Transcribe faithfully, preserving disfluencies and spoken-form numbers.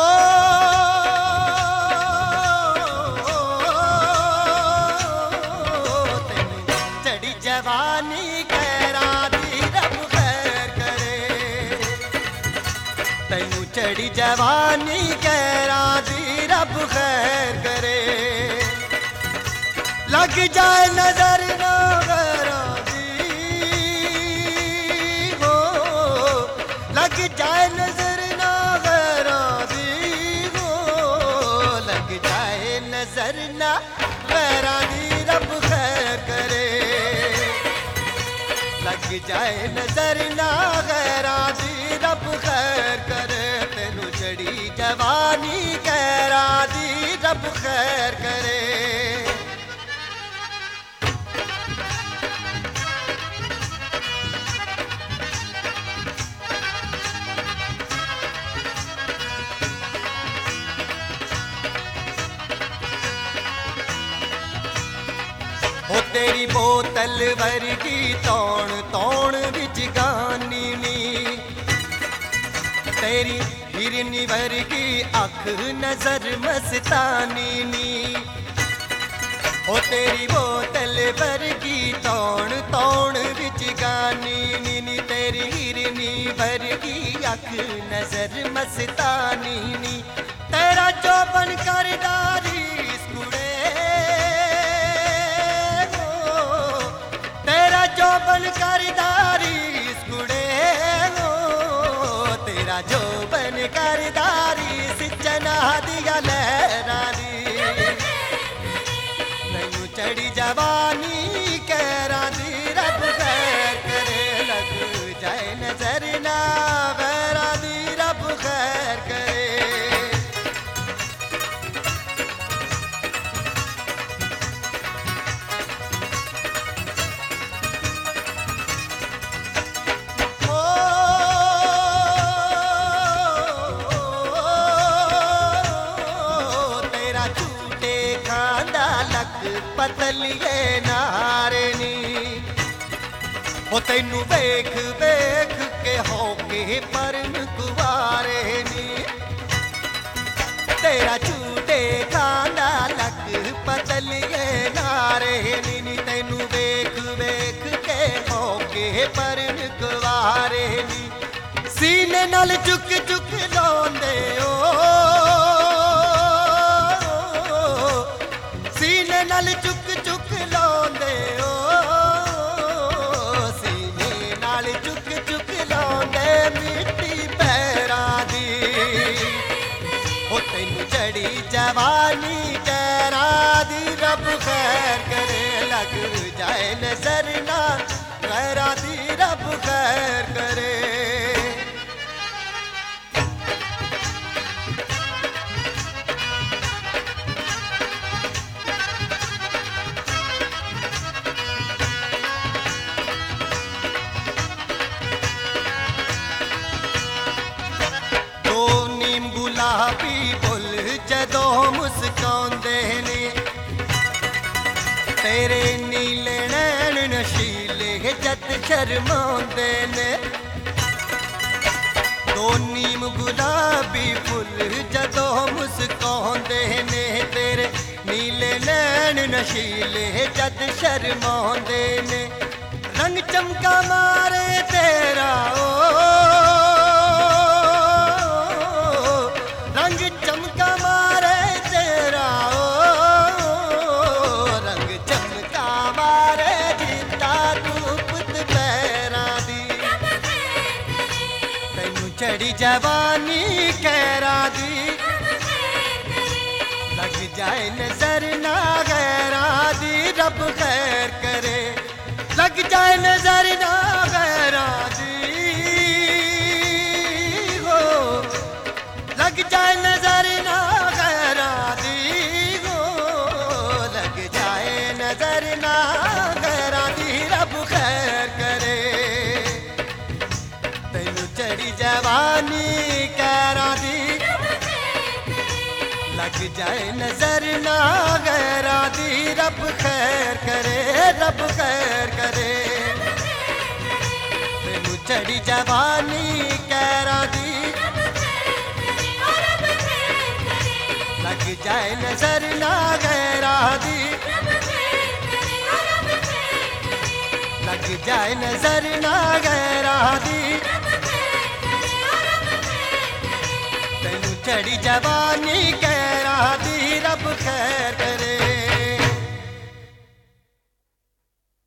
चढ़ी जवानी कहरा दी रब खैर करे। लग जाए नजर ना गैरा दी हो, लग जाए नजर ना गैरा दी हो, लग जाए नजर ना गैरा दी रब खैर करे। लग जाए नजर ना गैरा दी रब खैर करे। तेनू चढ़ी जवानी कहरा दी रब खैर करे। हो तेरी बोतल वर्गी तौण तौण विच गानी नी, तेरी हिरनी वर्गी अख नजर मस्तानी नी। हो तेरी बोतल वर्गी तौण तौण विच गानी नी, तेरी हिरनी वर्गी अख नजर मस्तानी नी। तेरा चौबन करदारी चौबन करदारी कुड़े हो, तेरा चौबन करदारी सिचना दिया लहरा दी। नैनू चढ़ी जवानी कहरा दी रब खैर करे। लग जाए नजर ना गैरा दी रब खैर करे। पतलिए नारे नी, हो तैनू वेख वेख के होके परन कुवारे नी। तेरा झूठे खाना लक पतलिए नारे नी, तैनू वेख वेख के होके परन कुवारे नी। सीने नाल चुक चुक लाउंदे ओ, सीने नाल चुक चुक लाउंदे ओ, सीने नाल चुक चुक लाउंदे मिट्टी पैरां दी। हो तैनू चढ़ी जवानी कहरा दी रब खैर करे। लग जाए नजर ना गैरा दी रब खैर करे। जदों मुस्कांदे ने तेरे नीले नैन नशीले जद शर्मांदे ने। दो नीम गुलाबी फुल जदों मुस्कांदे ने तेरे नीले नैन नशीले जद शर्मांदे ने। रंग चमका मारे तेरा ओ, रंग चमका मारे तेरा ओ, रंग चमका मारे जिंदा धूप दोपहरा दी। तैनू चढ़ी जवानी कहरा दी, लग जाए नजर ना गैरा दी रब खैर करे। लग जाए नजर ना गैरा दी हो, लग जाए नजर ना गैरा दी हो, लग जाए नजर ना गैरा दी रब खैर करे। तैनू चढ़ी जवानी कहरा दी, लग जाए नजर ना गैरा दी रब खैर करे। रब खैर करे। तैनू चढ़ी जवानी कहरा दी, जाए नजर ना गैरा दी, लग जाए नजर ना गैरा दी, तैनू चढ़ी जवानी गैरा दी रब खैर करे।